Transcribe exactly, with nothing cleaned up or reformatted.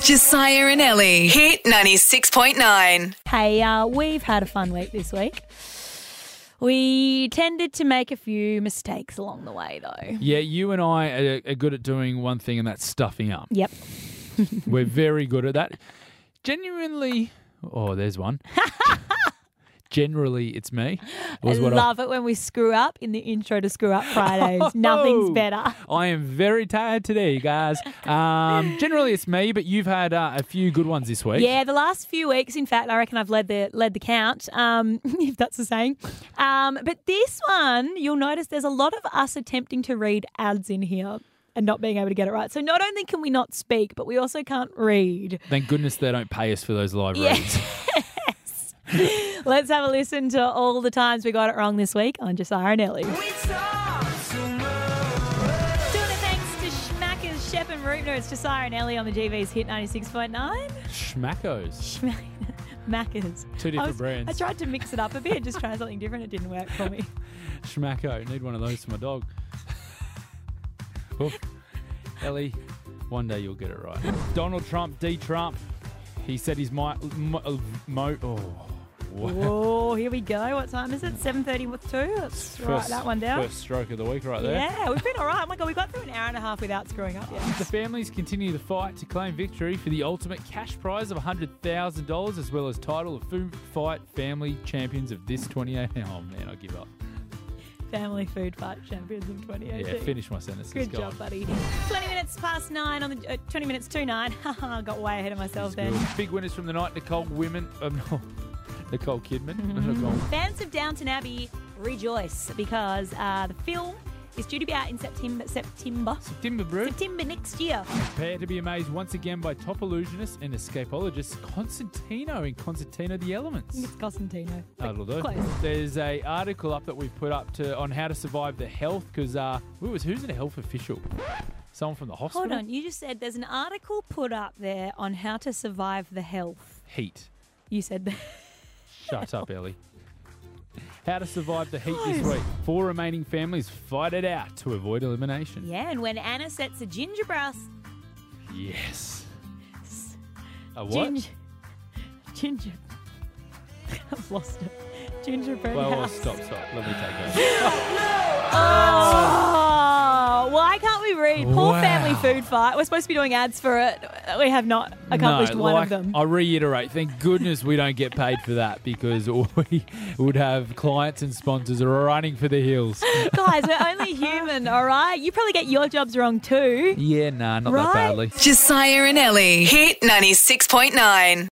Josiah and Ellie. Hit ninety-six point nine. Hey, uh, we've had a fun week this week. We tended to make a few mistakes along the way, though. Yeah, you and I are, are good at doing one thing, and that's stuffing up. Yep. We're very good at that. Genuinely, oh, there's one. Generally, it's me. I love it when we screw up in the intro to Screw Up Fridays. Nothing's better. I am very tired today, guys. Um, generally, it's me, but you've had uh, a few good ones this week. Yeah, the last few weeks, in fact, I reckon I've led the led the count, um, if that's the saying. Um, but this one, you'll notice there's a lot of us attempting to read ads in here and not being able to get it right. So not only can we not speak, but we also can't read. Thank goodness they don't pay us for those live Yeah. reads. Let's have a listen to all the times we got it wrong this week on Josiah and Ellie. Doing it thanks to Schmackers, Shep and Rootner. It's Josiah and Ellie on the G V's Hit ninety-six point nine. Schmackos. Schmack- Maccas. Two different I was- brands. I tried to mix it up a bit, just try something different. It didn't work for me. Schmacko. Need one of those for my dog. Oof. Ellie, one day you'll get it right. Donald Trump, D. Trump. He said he's my... Mo, mo, oh, wow. Whoa, here we go. What time is it? seven thirty with two. Let's write First- that one down. First stroke of the week right there. Yeah, we've been all right. Oh my God, we got through an hour and a half without screwing up yet. The families continue the fight to claim victory for the ultimate cash prize of one hundred thousand dollars as well as title of Food Fight Family Champions of this twenty eighteen. Oh, man, I give up. Family Food Fight Champions in twenty eighteen. Yeah, finish my sentences. Good Go job, on. buddy. twenty minutes past nine on the... Uh, twenty minutes to nine. Haha, got way ahead of myself then. Good. Big winners from the night, Nicole Women... Um, no, Nicole Kidman. Mm-hmm. Nicole. Fans of Downton Abbey rejoice because uh, the film is due to be out in September September, Timber Brew. September next year. Prepare to be amazed once again by top illusionist and escapologist Constantino in Constantino the Elements. It's Costantino. That'll do. Close. There's a article up that we've put up to on how to survive the health because uh, who was who's a health official? Someone from the hospital. Hold on, you just said there's an article put up there on how to survive the health. Heat. You said that. Shut up, Ellie. How to survive the heat Close. this week. Four remaining families fight it out to avoid elimination. Yeah, and when Anna sets a gingerbread... Yes. A what? Ginger... Ginger... I've lost it. Gingerbread well, well, house. stop, stop. Let me take over. Oh, why can't we read? Poor Wow. Family Food Fight. We're supposed to be doing ads for it. We have not accomplished no, one like, of them. I reiterate, thank goodness we don't get paid for that because we would have clients and sponsors running for the hills. Guys, we're only human, all right? You probably get your jobs wrong too. Yeah, nah, not Right? that badly. Josiah and Ellie. Hit ninety-six point nine.